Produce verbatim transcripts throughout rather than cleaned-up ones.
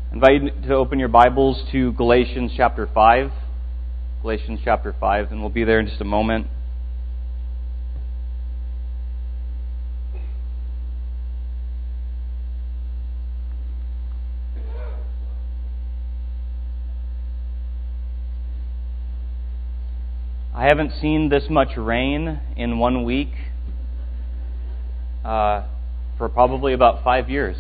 I invite you to open your Bibles to Galatians chapter five. Galatians chapter five, and we'll be there in just a moment. I haven't seen this much rain in one week uh, for probably about five years.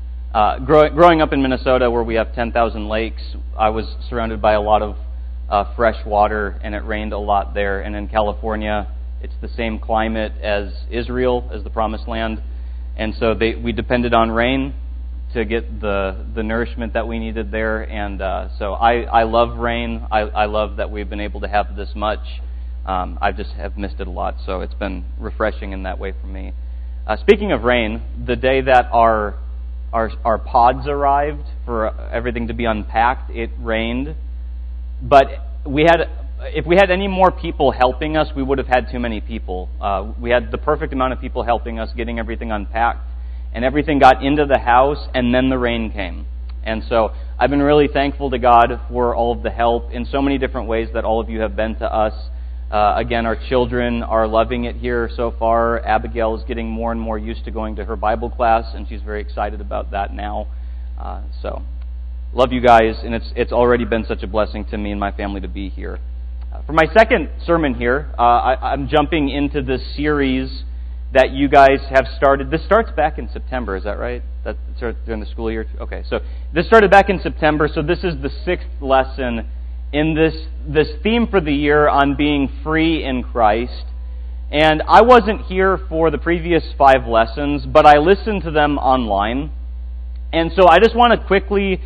Uh, grow, growing up in Minnesota, where we have ten thousand lakes, I was surrounded by a lot of uh, fresh water, and it rained a lot there. And in California, it's the same climate as Israel, as the Promised Land, and so they, we depended on rain to get the the nourishment that we needed there. And uh, so I, I love rain. I, I love that we've been able to have this much. Um, I just have missed it a lot, so it's been refreshing in that way for me. Uh, speaking of rain, the day that our Our, our pods arrived for everything to be unpacked, it rained. But we had, if we had any more people helping us, we would have had too many people. Uh, we had the perfect amount of people helping us, getting everything unpacked, and everything got into the house, and then the rain came. And so I've been really thankful to God for all of the help in so many different ways that all of you have been to us. Uh, again, our children are loving it here so far. Abigail is getting more and more used to going to her Bible class, and she's very excited about that now. Uh, so, love you guys, and it's it's already been such a blessing to me and my family to be here. Uh, for my second sermon here, uh, I, I'm jumping into this series that you guys have started. This starts back in September, is that right? That starts during the school year? Okay, so this started back in September, so this is the sixth lesson in this this theme for the year on being free in Christ. And I wasn't here for the previous five lessons, but I listened to them online. And so I just want to quickly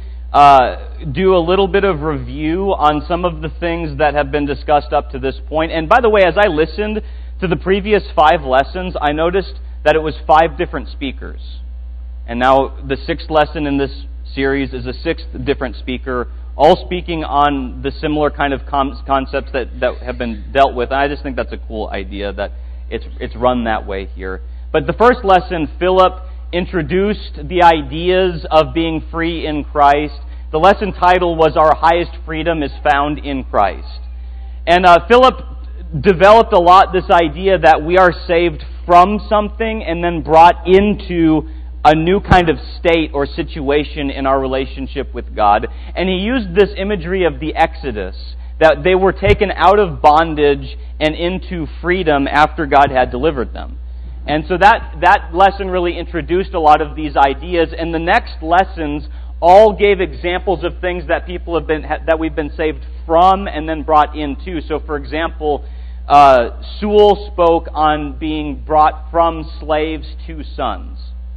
uh, do a little bit of review on some of the things that have been discussed up to this point. And by the way, as I listened to the previous five lessons, I noticed that it was five different speakers. And now the sixth lesson in this series is a sixth different speaker, all speaking on the similar kind of com- concepts that, that have been dealt with. And I just think that's a cool idea that it's it's run that way here. But the first lesson, Philip introduced the ideas of being free in Christ. The lesson title was Our Highest Freedom is Found in Christ. And uh, Philip developed a lot this idea that we are saved from something and then brought into a new kind of state or situation in our relationship with God. And he used this imagery of the Exodus, that they were taken out of bondage and into freedom after God had delivered them. And so that, that lesson really introduced a lot of these ideas, and the next lessons all gave examples of things that people have been that we've been saved from and then brought into. So for example, uh, Sewell spoke on being brought from slaves to sons.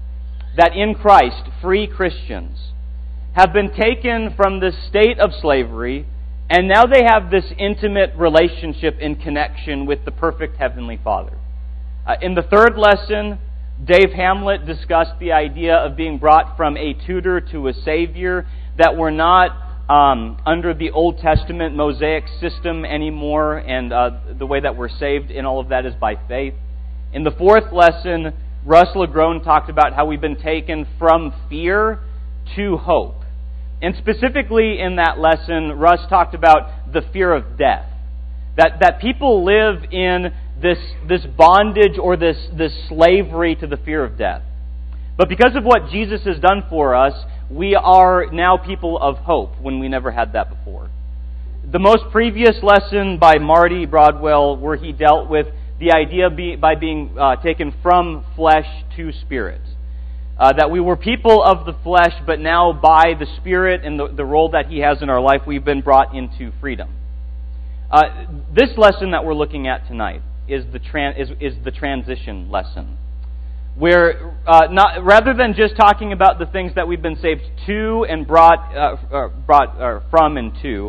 That in Christ, free Christians have been taken from this state of slavery, and now they have this intimate relationship in connection with the perfect Heavenly Father. Uh, in the third lesson, Dave Hamlet discussed the idea of being brought from a tutor to a Savior, that we're not um, under the Old Testament Mosaic system anymore, and uh, the way that we're saved in all of that is by faith. In the fourth lesson, Russ LeGrone talked about how we've been taken from fear to hope. And specifically in that lesson, Russ talked about the fear of death. That that people live in this this bondage or this, this slavery to the fear of death. But because of what Jesus has done for us, we are now people of hope when we never had that before. The most previous lesson by Marty Broadwell, where he dealt with the idea be, by being uh, taken from flesh to spirit. Uh, that we were people of the flesh, but now by the Spirit and the, the role that He has in our life, we've been brought into freedom. Uh, this lesson that we're looking at tonight is the tran- is, is the transition lesson, where uh, not rather than just talking about the things that we've been saved to and brought uh, uh, brought uh, from and to.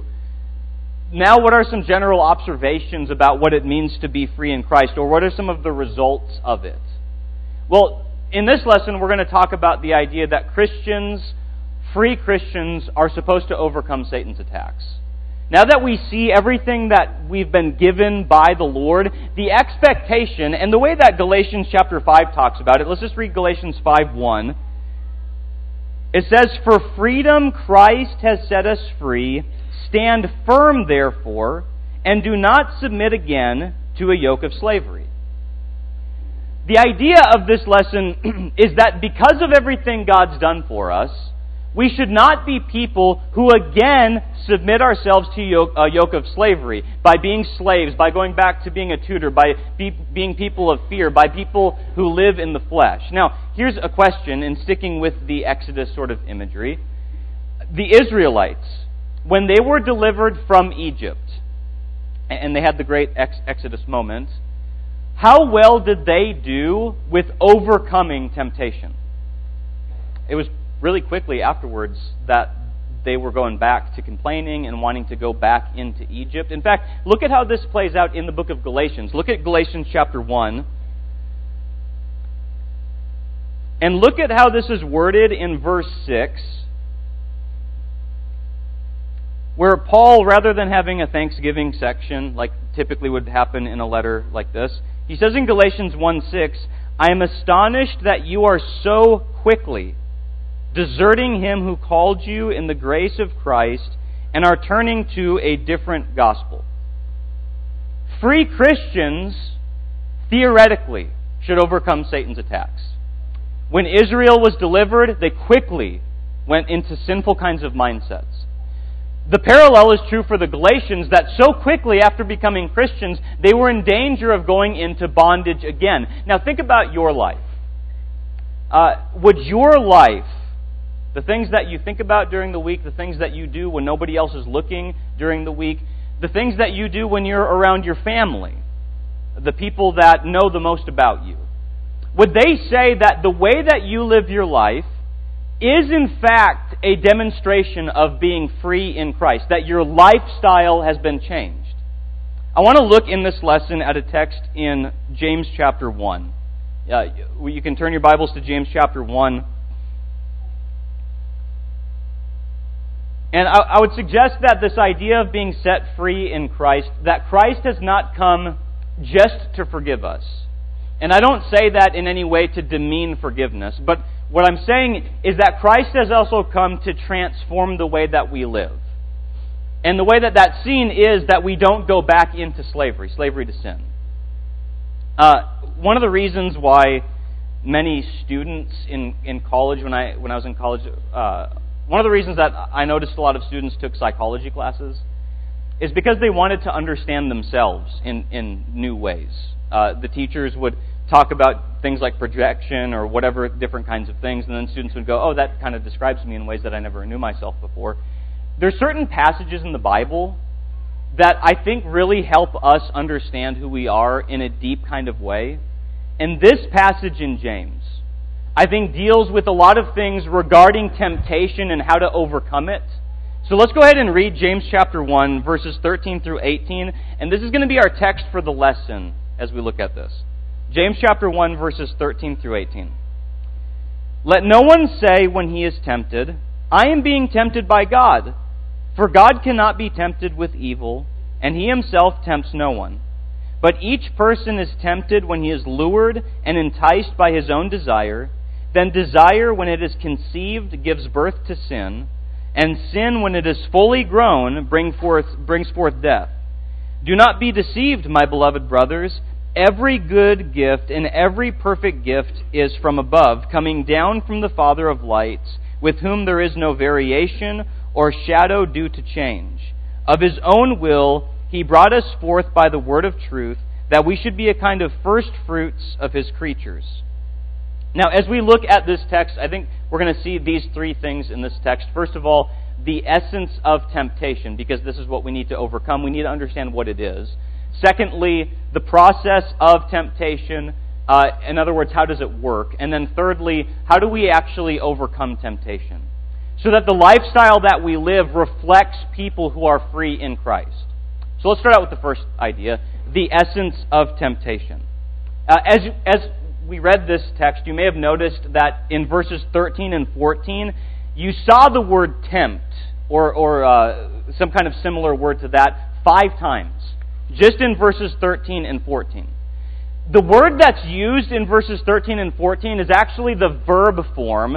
Now, what are some general observations about what it means to be free in Christ, or what are some of the results of it? Well, in this lesson, we're going to talk about the idea that Christians, free Christians, are supposed to overcome Satan's attacks. Now that we see everything that we've been given by the Lord, the expectation, and the way that Galatians chapter five talks about it, let's just read Galatians five one. It says, "For freedom Christ has set us free. Stand firm, therefore, and do not submit again to a yoke of slavery." The idea of this lesson is that because of everything God's done for us, we should not be people who again submit ourselves to a yoke of slavery by being slaves, by going back to being a tutor, by be, being people of fear, by people who live in the flesh. Now, here's a question, in sticking with the Exodus sort of imagery. The Israelites, when they were delivered from Egypt, and they had the great ex- Exodus moment, how well did they do with overcoming temptation? It was really quickly afterwards that they were going back to complaining and wanting to go back into Egypt. In fact, look at how this plays out in the book of Galatians. Look at Galatians chapter one. And look at how this is worded in verse six, where Paul, rather than having a thanksgiving section like typically would happen in a letter like this, he says in Galatians one six, "I am astonished that you are so quickly deserting him who called you in the grace of Christ and are turning to a different gospel." Free Christians, theoretically, should overcome Satan's attacks. When Israel was delivered, they quickly went into sinful kinds of mindsets. The parallel is true for the Galatians, that so quickly after becoming Christians, they were in danger of going into bondage again. Now think about your life. Uh, would your life, the things that you think about during the week, the things that you do when nobody else is looking during the week, the things that you do when you're around your family, the people that know the most about you, would they say that the way that you live your life is in fact a demonstration of being free in Christ, that your lifestyle has been changed? I want to look in this lesson at a text in James chapter one. Uh, you can turn your Bibles to James chapter one. And I, I would suggest that this idea of being set free in Christ, that Christ has not come just to forgive us. And I don't say that in any way to demean forgiveness, but what I'm saying is that Christ has also come to transform the way that we live. And the way that that's seen is that we don't go back into slavery, slavery to sin. Uh, one of the reasons why many students in, in college, when I when I was in college, uh, one of the reasons that I noticed a lot of students took psychology classes is because they wanted to understand themselves in, in new ways. Uh, the teachers would talk about things like projection or whatever different kinds of things, and then students would go, oh, that kind of describes me in ways that I never knew myself before. There's certain passages in the Bible that I think really help us understand who we are in a deep kind of way. And this passage in James, I think, deals with a lot of things regarding temptation and how to overcome it. So let's go ahead and read James chapter one, verses thirteen through eighteen, and this is going to be our text for the lesson as we look at this. James chapter one, verses thirteen through eighteen. "Let no one say when he is tempted, 'I am being tempted by God.' For God cannot be tempted with evil, and He Himself tempts no one. But each person is tempted when he is lured and enticed by his own desire. Then desire, when it is conceived, gives birth to sin. And sin, when it is fully grown, bring forth, brings forth death. Do not be deceived, my beloved brothers. Every good gift and every perfect gift is from above, coming down from the Father of lights, with whom there is no variation or shadow due to change. Of His own will, He brought us forth by the word of truth, that we should be a kind of first fruits of His creatures." Now, as we look at this text, I think we're going to see these three things in this text. First of all, the essence of temptation, because this is what we need to overcome. We need to understand what it is. Secondly, the process of temptation. Uh, in other words, how does it work? And then thirdly, how do we actually overcome temptation? So that the lifestyle that we live reflects people who are free in Christ. So let's start out with the first idea, the essence of temptation. Uh, as, as we read this text, you may have noticed that in verses thirteen and fourteen, you saw the word tempt, or, or uh, some kind of similar word to that, five times, just in verses thirteen and fourteen. The word that's used in verses thirteen and fourteen is actually the verb form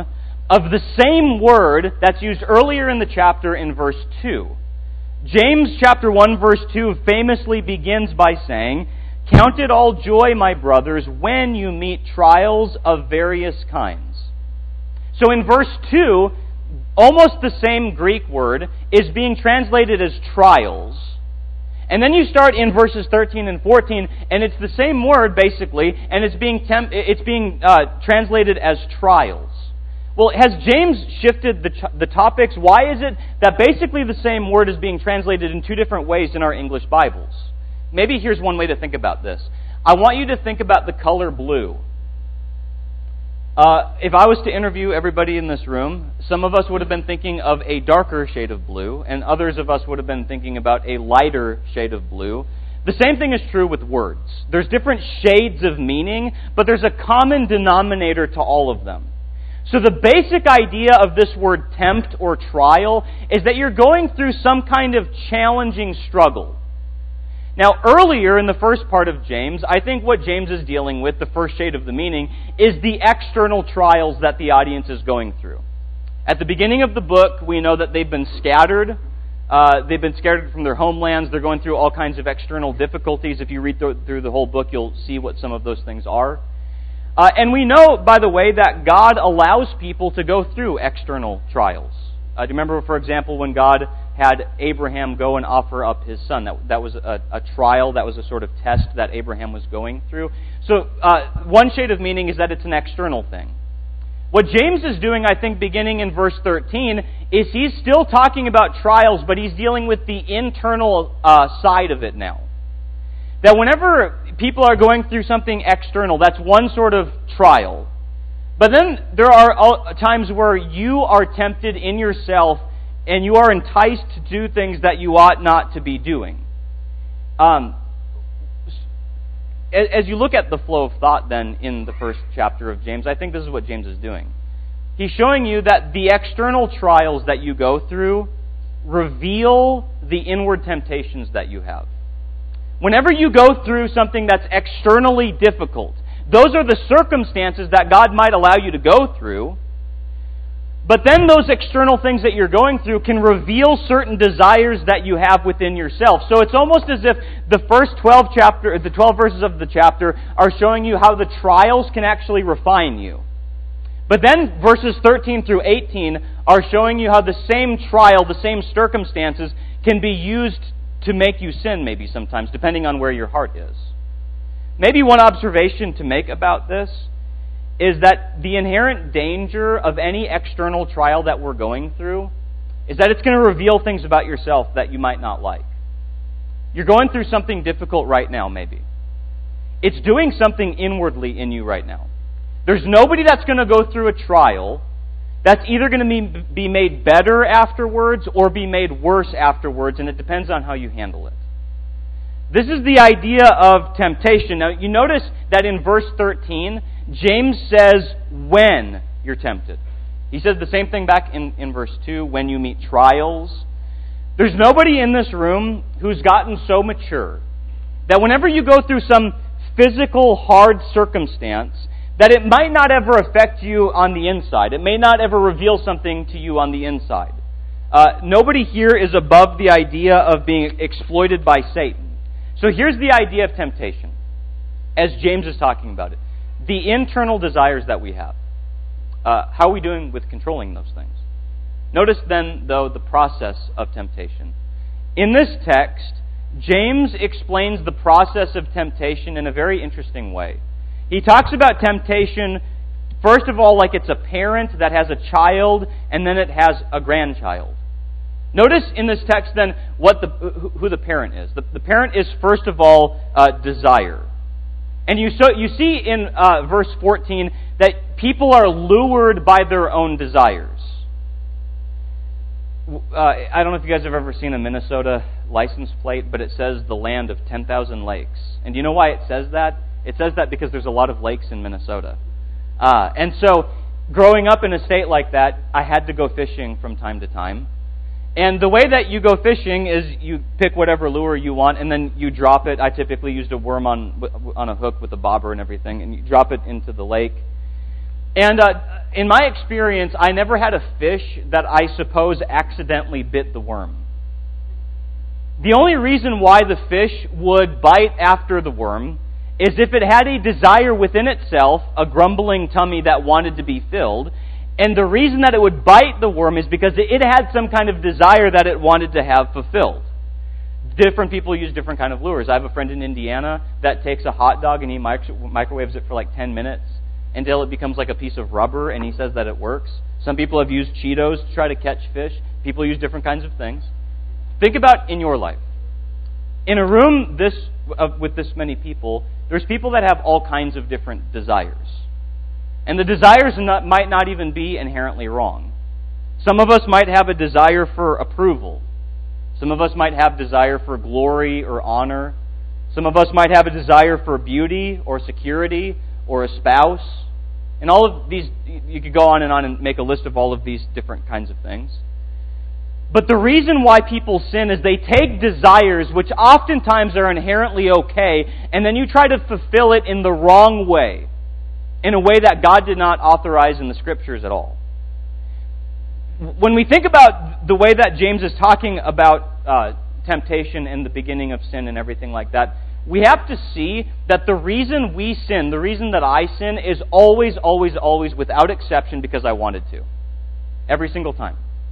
of the same word that's used earlier in the chapter in verse two. James chapter one verse two famously begins by saying, "Count it all joy, my brothers, when you meet trials of various kinds." So in verse two, almost the same Greek word is being translated as trials. And then you start in verses thirteen and fourteen, and it's the same word basically, and it's being temp- it's being uh, translated as trials. Well, has James shifted the, ch- the topics? Why is it that basically the same word is being translated in two different ways in our English Bibles? Maybe here's one way to think about this. I want you to think about the color blue. Uh, if I was to interview everybody in this room, some of us would have been thinking of a darker shade of blue, and others of us would have been thinking about a lighter shade of blue. The same thing is true with words. There's different shades of meaning, but there's a common denominator to all of them. So the basic idea of this word tempt or trial is that you're going through some kind of challenging struggle. Now, earlier in the first part of James, I think what James is dealing with, the first shade of the meaning, is the external trials that the audience is going through. At the beginning of the book, we know that they've been scattered. Uh, they've been scattered from their homelands. They're going through all kinds of external difficulties. If you read th- through the whole book, you'll see what some of those things are. Uh, and we know, by the way, that God allows people to go through external trials. Uh, do you remember, for example, when God had Abraham go and offer up his son? That, that was a, a trial, that was a sort of test that Abraham was going through. So uh, one shade of meaning is that it's an external thing. What James is doing, I think, beginning in verse thirteen, is he's still talking about trials, but he's dealing with the internal uh, side of it now. That whenever people are going through something external, that's one sort of trial. But then there are times where you are tempted in yourself and you are enticed to do things that you ought not to be doing. Um, as you look at the flow of thought then in the first chapter of James, I think this is what James is doing. He's showing you that the external trials that you go through reveal the inward temptations that you have. Whenever you go through something that's externally difficult, those are the circumstances that God might allow you to go through. But then those external things that you're going through can reveal certain desires that you have within yourself. So it's almost as if the first twelve chapter, the twelve verses of the chapter are showing you how the trials can actually refine you. But then verses thirteen through eighteen are showing you how the same trial, the same circumstances can be used to make you sin maybe sometimes, depending on where your heart is. Maybe one observation to make about this is that the inherent danger of any external trial that we're going through is that it's going to reveal things about yourself that you might not like. You're going through something difficult right now, maybe. It's doing something inwardly in you right now. There's nobody that's going to go through a trial that's either going to be made better afterwards or be made worse afterwards, and it depends on how you handle it. This is the idea of temptation. Now, you notice that in verse thirteen, James says, when you're tempted. He says the same thing back in, in verse two, when you meet trials. There's nobody in this room who's gotten so mature that whenever you go through some physical, hard circumstance, that it might not ever affect you on the inside. It may not ever reveal something to you on the inside. Uh, nobody here is above the idea of being exploited by Satan. So here's the idea of temptation, as James is talking about it. The internal desires that we have. Uh, how are we doing with controlling those things? Notice then, though, the process of temptation. In this text, James explains the process of temptation in a very interesting way. He talks about temptation, first of all, like it's a parent that has a child, and then it has a grandchild. Notice in this text, then, what the who the parent is. The, the parent is, first of all, uh, desire. And you, so, you see in uh, verse fourteen that people are lured by their own desires. Uh, I don't know if you guys have ever seen a Minnesota license plate, but it says the land of ten thousand lakes. And do you know why it says that? It says that because there's a lot of lakes in Minnesota. Uh, and so, growing up in a state like that, I had to go fishing from time to time. And the way that you go fishing is you pick whatever lure you want, and then you drop it. I typically used a worm on on a hook with a bobber and everything, and you drop it into the lake. And uh, in my experience, I never had a fish that I suppose accidentally bit the worm. The only reason why the fish would bite after the worm is if it had a desire within itself, a grumbling tummy that wanted to be filled. And the reason that it would bite the worm is because it had some kind of desire that it wanted to have fulfilled. Different people use different kind of lures. I have a friend in Indiana that takes a hot dog and he microwaves it for like ten minutes until it becomes like a piece of rubber, and he says that it works. Some people have used Cheetos to try to catch fish. People use different kinds of things. Think about in your life. In a room this uh, with this many people, there's people that have all kinds of different desires. And the desires not, might not even be inherently wrong. Some of us might have a desire for approval. Some of us might have desire for glory or honor. Some of us might have a desire for beauty or security or a spouse. And all of these, you could go on and on and make a list of all of these different kinds of things. But the reason why people sin is they take desires which oftentimes are inherently okay, and then you try to fulfill it in the wrong way, in a way that God did not authorize in the Scriptures at all. When we think about the way that James is talking about uh, temptation and the beginning of sin and everything like that, we have to see that the reason we sin, the reason that I sin, is always, always, always, without exception, because I wanted to. Every single time.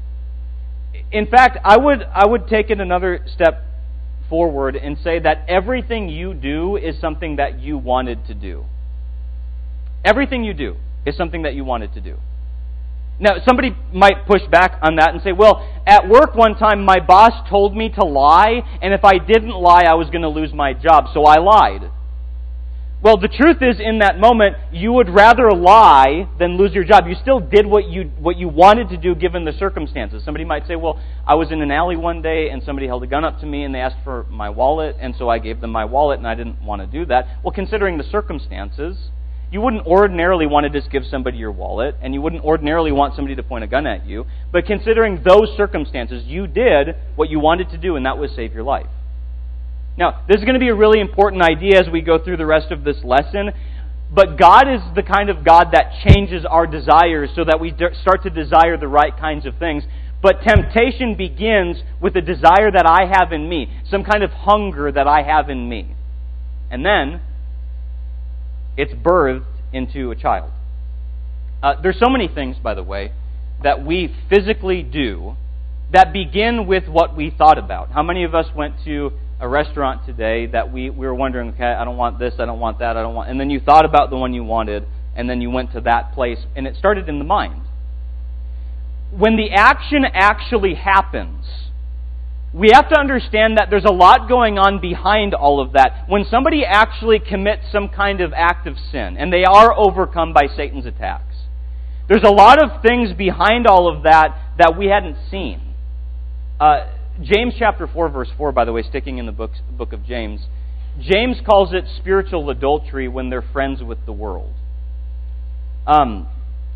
In fact, I would I would take it another step forward and say that everything you do is something that you wanted to do. Everything you do is something that you wanted to do. Now, somebody might push back on that and say, well, at work one time my boss told me to lie, and if I didn't lie, I was going to lose my job, so I lied. Well, the truth is, in that moment, you would rather lie than lose your job. You still did what you what you wanted to do given the circumstances. Somebody might say, well, I was in an alley one day and somebody held a gun up to me and they asked for my wallet, and so I gave them my wallet and I didn't want to do that. Well, considering the circumstances, you wouldn't ordinarily want to just give somebody your wallet, and you wouldn't ordinarily want somebody to point a gun at you. But considering those circumstances, you did what you wanted to do, and that was save your life. Now, this is going to be a really important idea as we go through the rest of this lesson, but God is the kind of God that changes our desires so that we start to desire the right kinds of things. But temptation begins with a desire that I have in me, some kind of hunger that I have in me. And then, it's birthed into a child. Uh, there's so many things, by the way, that we physically do that begin with what we thought about. How many of us went to a restaurant today that we, we were wondering, okay, I don't want this, I don't want that, I don't want... And then you thought about the one you wanted, and then you went to that place, and it started in the mind. When the action actually happens, we have to understand that there's a lot going on behind all of that. When somebody actually commits some kind of act of sin, and they are overcome by Satan's attacks, there's a lot of things behind all of that that we hadn't seen. Uh, James chapter four, verse four, by the way, sticking in the book, book of James, James calls it spiritual adultery when they're friends with the world. Um,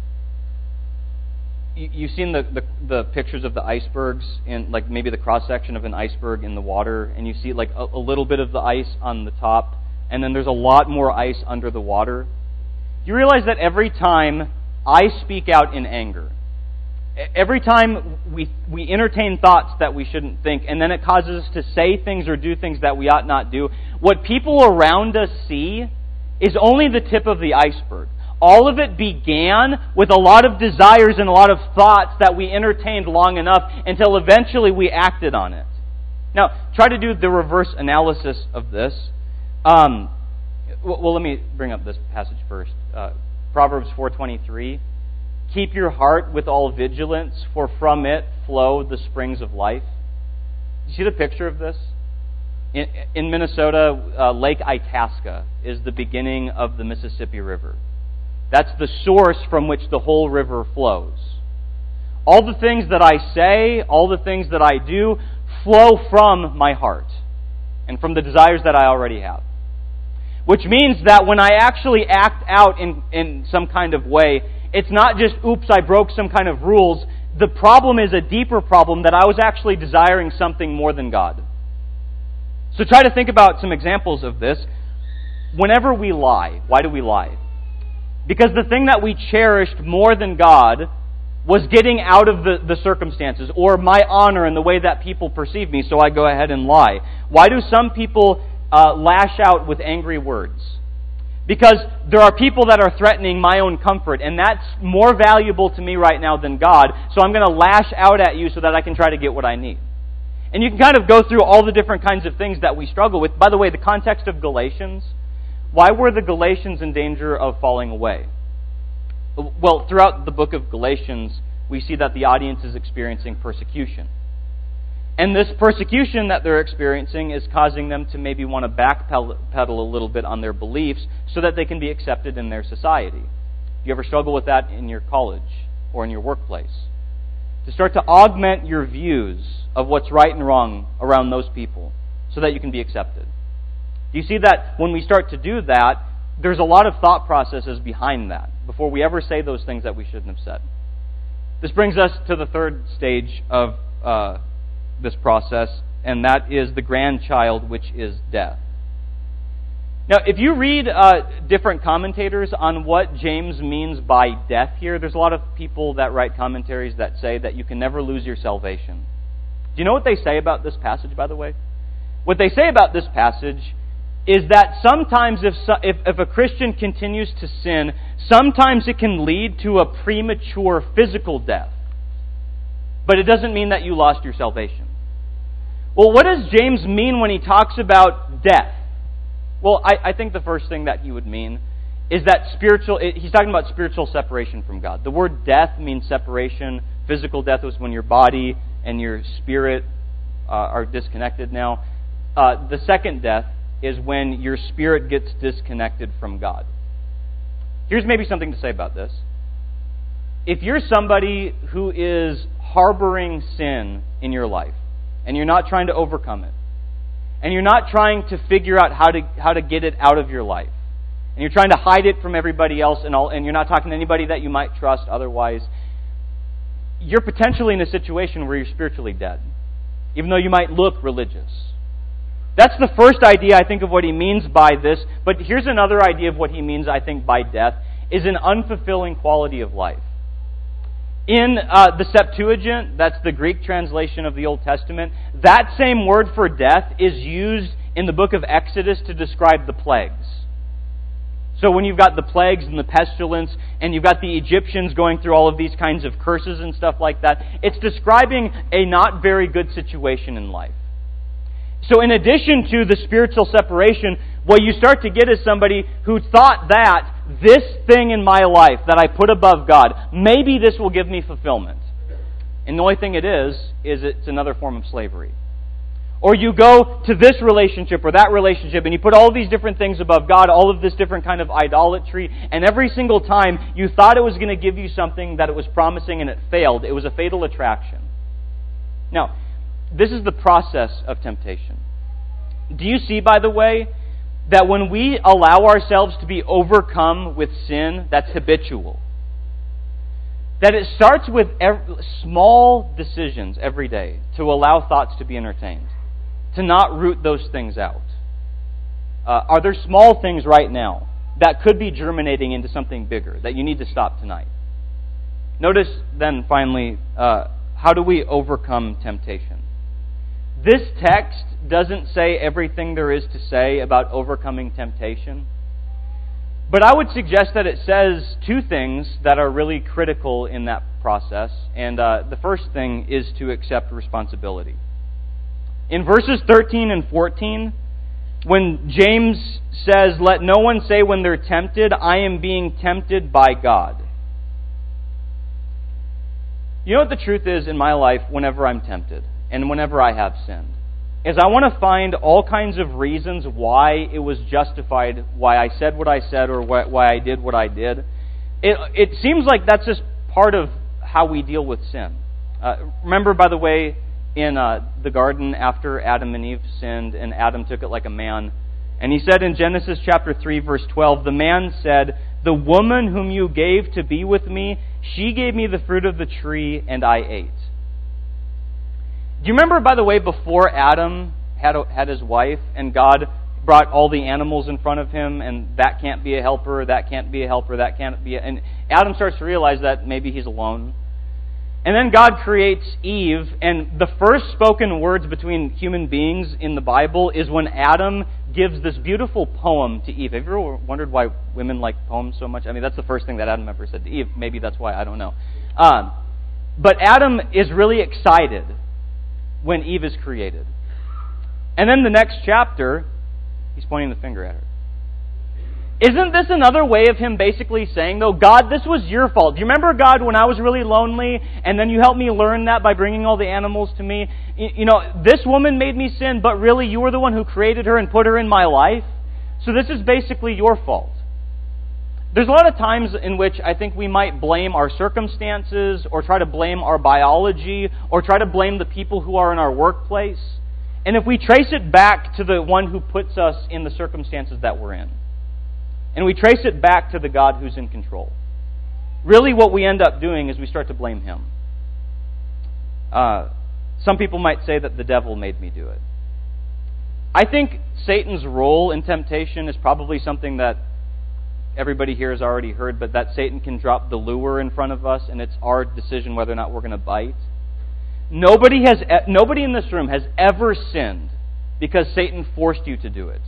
you, you've seen the, the, the pictures of the icebergs, in like maybe the cross-section of an iceberg in the water, and you see like a, a little bit of the ice on the top, and then there's a lot more ice under the water. You realize that every time I speak out in anger, every time we we entertain thoughts that we shouldn't think, and then it causes us to say things or do things that we ought not do, what people around us see is only the tip of the iceberg. All of it began with a lot of desires and a lot of thoughts that we entertained long enough until eventually we acted on it. Now, try to do the reverse analysis of this. Um, well, let me bring up this passage first. Uh, Proverbs four twenty-three. Keep your heart with all vigilance, for from it flow the springs of life. You see the picture of this? In, in Minnesota, uh, Lake Itasca is the beginning of the Mississippi River. That's the source from which the whole river flows. All the things that I say, all the things that I do, flow from my heart and from the desires that I already have. Which means that when I actually act out in, in some kind of way, it's not just, oops, I broke some kind of rules. The problem is a deeper problem, that I was actually desiring something more than God. So try to think about some examples of this. Whenever we lie, why do we lie? Because the thing that we cherished more than God was getting out of the, the circumstances, or my honor and the way that people perceive me, so I go ahead and lie. Why do some people uh, lash out with angry words? Because there are people that are threatening my own comfort, and that's more valuable to me right now than God, so I'm going to lash out at you so that I can try to get what I need. And you can kind of go through all the different kinds of things that we struggle with. By the way, the context of Galatians, why were the Galatians in danger of falling away? Well, throughout the book of Galatians, we see that the audience is experiencing persecution. And this persecution that they're experiencing is causing them to maybe want to backpedal a little bit on their beliefs so that they can be accepted in their society. Do you ever struggle with that in your college or in your workplace? To start to augment your views of what's right and wrong around those people so that you can be accepted. Do you see that when we start to do that, there's a lot of thought processes behind that before we ever say those things that we shouldn't have said. This brings us to the third stage of uh, this process, and that is the grandchild, which is death. Now, if you read uh, different commentators on what James means by death here, there's a lot of people that write commentaries that say that you can never lose your salvation. Do you know what they say about this passage, by the way? What they say about this passage is that sometimes if, if if a Christian continues to sin, sometimes it can lead to a premature physical death. But it doesn't mean that you lost your salvation. Well, what does James mean when he talks about death? Well, I, I think the first thing that he would mean is that spiritual, he's talking about spiritual separation from God. The word death means separation. Physical death was when your body and your spirit uh, are disconnected now. Uh, the second death is when your spirit gets disconnected from God. Here's maybe something to say about this. If you're somebody who is harboring sin in your life, and you're not trying to overcome it, and you're not trying to figure out how to how to get it out of your life, and you're trying to hide it from everybody else, and all, and you're not talking to anybody that you might trust otherwise, you're potentially in a situation where you're spiritually dead, even though you might look religious. That's the first idea, I think, of what he means by this. But here's another idea of what he means, I think, by death, is an unfulfilling quality of life. In uh, the Septuagint, that's the Greek translation of the Old Testament, that same word for death is used in the book of Exodus to describe the plagues. So when you've got the plagues and the pestilence, and you've got the Egyptians going through all of these kinds of curses and stuff like that, it's describing a not very good situation in life. So in addition to the spiritual separation, what you start to get is somebody who thought that this thing in my life that I put above God, maybe this will give me fulfillment. And the only thing it is, is it's another form of slavery. Or you go to this relationship or that relationship and you put all these different things above God, all of this different kind of idolatry, and every single time you thought it was going to give you something that it was promising and it failed. It was a fatal attraction. Now, this is the process of temptation. Do you see, by the way, that when we allow ourselves to be overcome with sin, that's habitual. That it starts with every, small decisions every day to allow thoughts to be entertained, to not root those things out. Uh, are there small things right now that could be germinating into something bigger that you need to stop tonight? Notice then, finally, uh, how do we overcome temptation? This text doesn't say everything there is to say about overcoming temptation. But I would suggest that it says two things that are really critical in that process. And uh, the first thing is to accept responsibility. In verses thirteen and fourteen, when James says, "Let no one say when they're tempted, I am being tempted by God." You know what the truth is in my life whenever I'm tempted? And whenever I have sinned, is I want to find all kinds of reasons why it was justified, why I said what I said, or why I did what I did. It, it seems like that's just part of how we deal with sin. Uh, remember, by the way, in uh, the garden after Adam and Eve sinned, and Adam took it like a man. And he said in Genesis chapter three, verse twelve, the man said, "The woman whom you gave to be with me, she gave me the fruit of the tree, and I ate." Do you remember, by the way, before Adam had had his wife, and God brought all the animals in front of him, and that can't be a helper, that can't be a helper, that can't be a... And Adam starts to realize that maybe he's alone. And then God creates Eve, and the first spoken words between human beings in the Bible is when Adam gives this beautiful poem to Eve. Have you ever wondered why women like poems so much? I mean, that's the first thing that Adam ever said to Eve. Maybe that's why, I don't know. Um, but Adam is really excited when Eve is created. And then the next chapter, he's pointing the finger at her. Isn't this another way of him basically saying, though, God, this was your fault. Do you remember, God, when I was really lonely, and then you helped me learn that by bringing all the animals to me? You know, this woman made me sin, but really you were the one who created her and put her in my life. So this is basically your fault. There's a lot of times in which I think we might blame our circumstances, or try to blame our biology, or try to blame the people who are in our workplace. And if we trace it back to the one who puts us in the circumstances that we're in, and we trace it back to the God who's in control, really what we end up doing is we start to blame Him. Uh, some people might say that the devil made me do it. I think Satan's role in temptation is probably something that everybody here has already heard, but that Satan can drop the lure in front of us, and it's our decision whether or not we're going to bite. Nobody has, nobody in this room has ever sinned because Satan forced you to do it.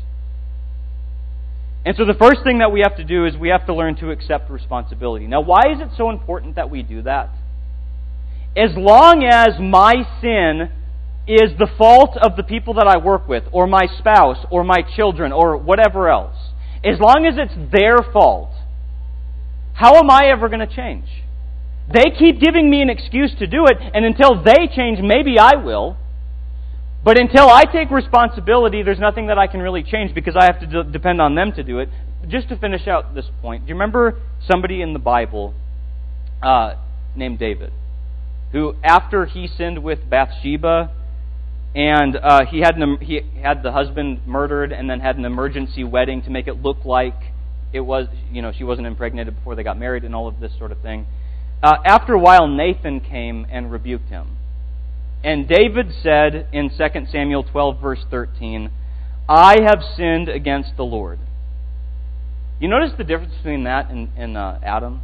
And so the first thing that we have to do is we have to learn to accept responsibility. Now, why is it so important that we do that? As long as my sin is the fault of the people that I work with, or my spouse, or my children, or whatever else, as long as it's their fault, how am I ever going to change? They keep giving me an excuse to do it, and until they change, maybe I will. But until I take responsibility, there's nothing that I can really change because I have to de- depend on them to do it. Just to finish out this point, do you remember somebody in the Bible uh, named David, who after he sinned with Bathsheba, and uh, he had an, he had the husband murdered, and then had an emergency wedding to make it look like it was, you know, she wasn't impregnated before they got married, and all of this sort of thing. Uh, after a while, Nathan came and rebuked him. And David said in Second Samuel twelve, verse thirteen, I have sinned against the Lord. You notice the difference between that and, and uh, Adam?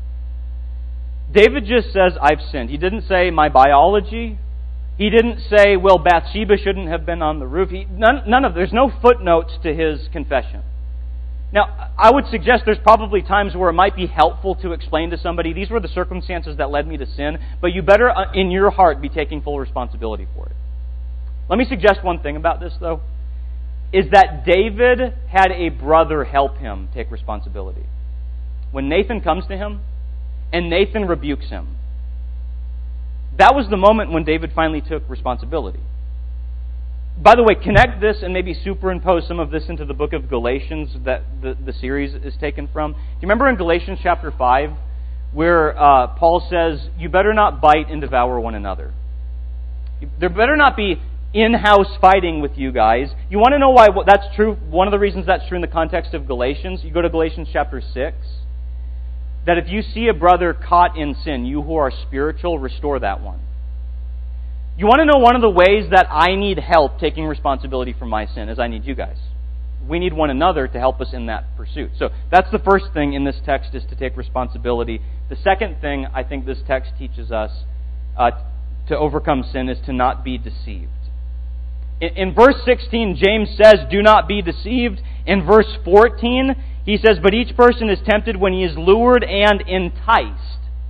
David just says, I've sinned. He didn't say my biology. He didn't say, well, Bathsheba shouldn't have been on the roof. He, none, none of, there's no footnotes to his confession. Now, I would suggest there's probably times where it might be helpful to explain to somebody, these were the circumstances that led me to sin, but you better, in your heart, be taking full responsibility for it. Let me suggest one thing about this, though, is that David had a brother help him take responsibility. When Nathan comes to him, and Nathan rebukes him, that was the moment when David finally took responsibility. By the way, connect this and maybe superimpose some of this into the book of Galatians that the, the series is taken from. Do you remember in Galatians chapter five where uh, Paul says, you better not bite and devour one another. There better not be in-house fighting with you guys. You want to know why that's true? One of the reasons that's true in the context of Galatians, you go to Galatians chapter six, that if you see a brother caught in sin, you who are spiritual, restore that one. You want to know one of the ways that I need help taking responsibility for my sin is I need you guys. We need one another to help us in that pursuit. So that's the first thing in this text, is to take responsibility. The second thing I think this text teaches us uh, to overcome sin is to not be deceived. In, in verse sixteen, James says, do not be deceived. In verse fourteen, he says, but each person is tempted when he is lured and enticed.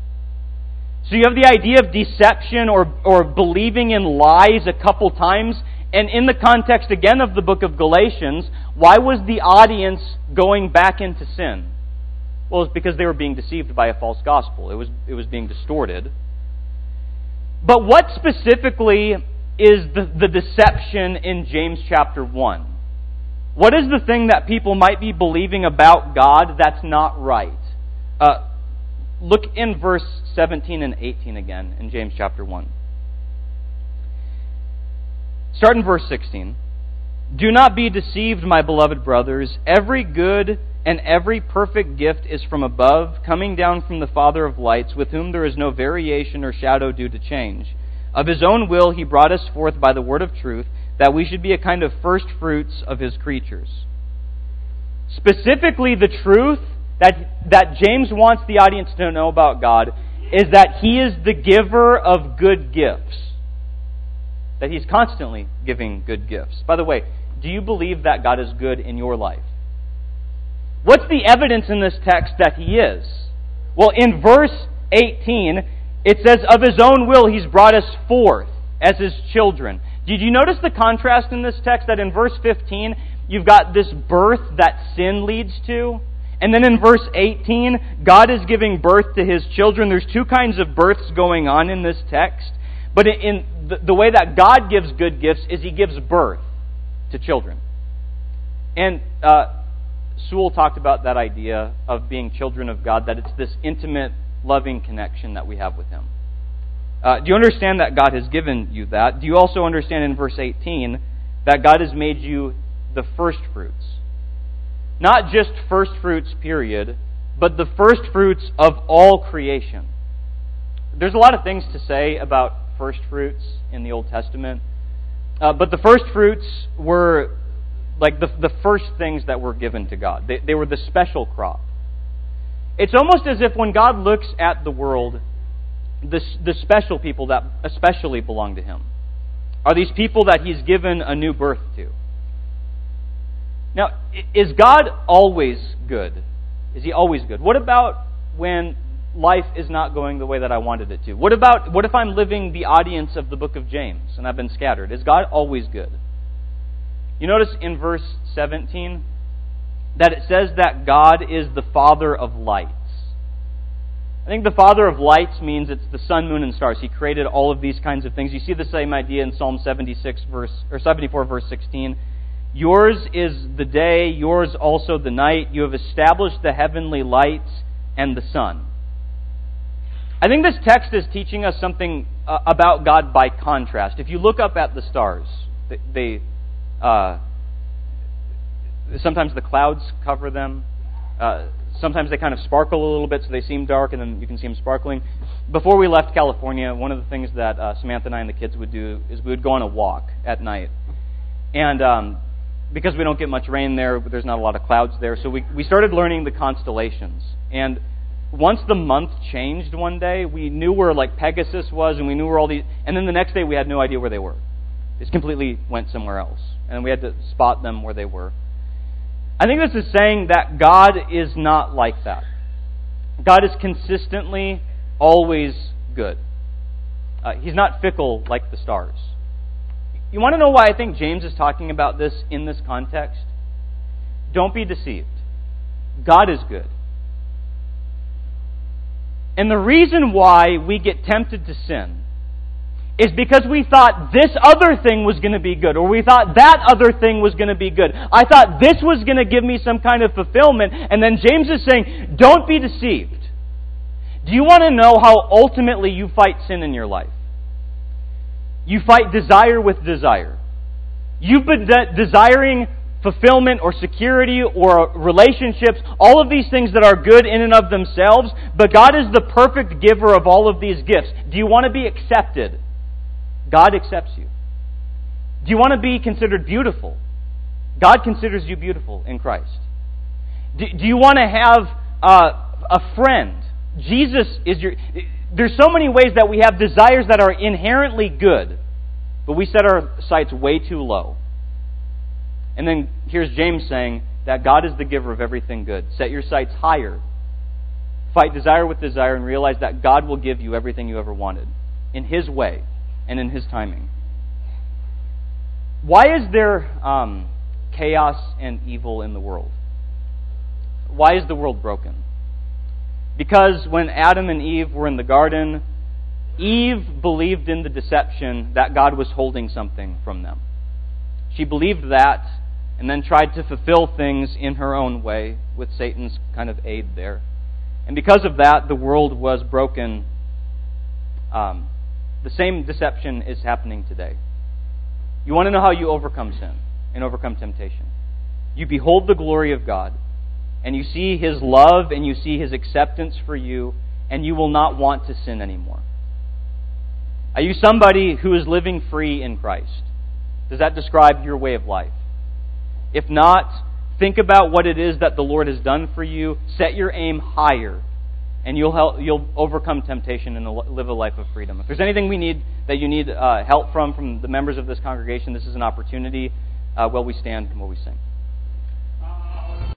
So you have the idea of deception or, or believing in lies a couple times. And in the context, again, of the book of Galatians, why was the audience going back into sin? Well, it's because they were being deceived by a false gospel. It was, it was being distorted. But what specifically is the, the deception in James chapter one? What is the thing that people might be believing about God that's not right? Uh, look in verse seventeen and eighteen again in James chapter one. Start in verse sixteen. Do not be deceived, my beloved brothers. Every good and every perfect gift is from above, coming down from the Father of lights, with whom there is no variation or shadow due to change. Of His own will He brought us forth by the word of truth, that we should be a kind of first fruits of His creatures. Specifically, the truth that, that James wants the audience to know about God is that He is the giver of good gifts. That He's constantly giving good gifts. By the way, do you believe that God is good in your life? What's the evidence in this text that He is? Well, in verse eighteen, it says, of His own will He's brought us forth as His children. Did you notice the contrast in this text that in verse fifteen, you've got this birth that sin leads to? And then in verse eighteen, God is giving birth to His children. There's two kinds of births going on in this text. But in the way that God gives good gifts is He gives birth to children. And uh, Sewell talked about that idea of being children of God, that it's this intimate, loving connection that we have with Him. Uh, do you understand that God has given you that? Do you also understand in verse eighteen that God has made you the first fruits? Not just first fruits, period, but the first fruits of all creation. There's a lot of things to say about first fruits in the Old Testament, uh, but the first fruits were like the, the first things that were given to God. They, they were the special crop. It's almost as if when God looks at the world, the, the special people that especially belong to Him are these people that He's given a new birth to. Now, is God always good? Is He always good? What about when life is not going the way that I wanted it to? What about what if I'm living the audience of the book of James and I've been scattered? Is God always good? You notice in verse seventeen that it says that God is the Father of lights. I think the Father of lights means it's the sun, moon, and stars. He created all of these kinds of things. You see the same idea in Psalm seventy-six verse or seventy-four verse sixteen. Yours is the day, yours also the night. You have established the heavenly lights and the sun. I think this text is teaching us something uh, about God by contrast. If you look up at the stars, they, they uh, sometimes the clouds cover them. Uh, sometimes they kind of sparkle a little bit, so they seem dark, and then you can see them sparkling. Before we left California, one of the things that uh, Samantha and I and the kids would do is we would go on a walk at night. And um, because we don't get much rain there, there's not a lot of clouds there, so we, we started learning the constellations. And once the month changed one day, we knew where like Pegasus was, and we knew where all these, and then the next day we had no idea where they were. They just completely went somewhere else, and we had to spot them where they were. I think this is saying that God is not like that. God is consistently always good. Uh, he's not fickle like the stars. You want to know why I think James is talking about this in this context? Don't be deceived. God is good. And the reason why we get tempted to sin is because we thought this other thing was going to be good, or we thought that other thing was going to be good. I thought this was going to give me some kind of fulfillment, and then James is saying, don't be deceived. Do you want to know how ultimately you fight sin in your life? You fight desire with desire. You've been de- desiring fulfillment or security or relationships, all of these things that are good in and of themselves, but God is the perfect giver of all of these gifts. Do you want to be accepted? God accepts you. Do you want to be considered beautiful? God considers you beautiful in Christ. Do, do you want to have uh, a friend? Jesus is your... There's so many ways that we have desires that are inherently good, but we set our sights way too low. And then here's James saying that God is the giver of everything good. Set your sights higher. Fight desire with desire and realize that God will give you everything you ever wanted in His way and in His timing. Why is there um, chaos and evil in the world? Why is the world broken? Because when Adam and Eve were in the garden, Eve believed in the deception that God was holding something from them. She believed that and then tried to fulfill things in her own way with Satan's kind of aid there. And because of that, the world was broken. Um, the same deception is happening today. You want to know how you overcome sin and overcome temptation? You behold the glory of God, and you see His love, and you see His acceptance for you, and you will not want to sin anymore. Are you somebody who is living free in Christ? Does that describe your way of life? If not, think about what it is that the Lord has done for you. Set your aim higher, and you'll help, you'll overcome temptation and live a life of freedom. If there's anything we need that you need uh, help from from the members of this congregation, this is an opportunity uh, while we stand and while we sing.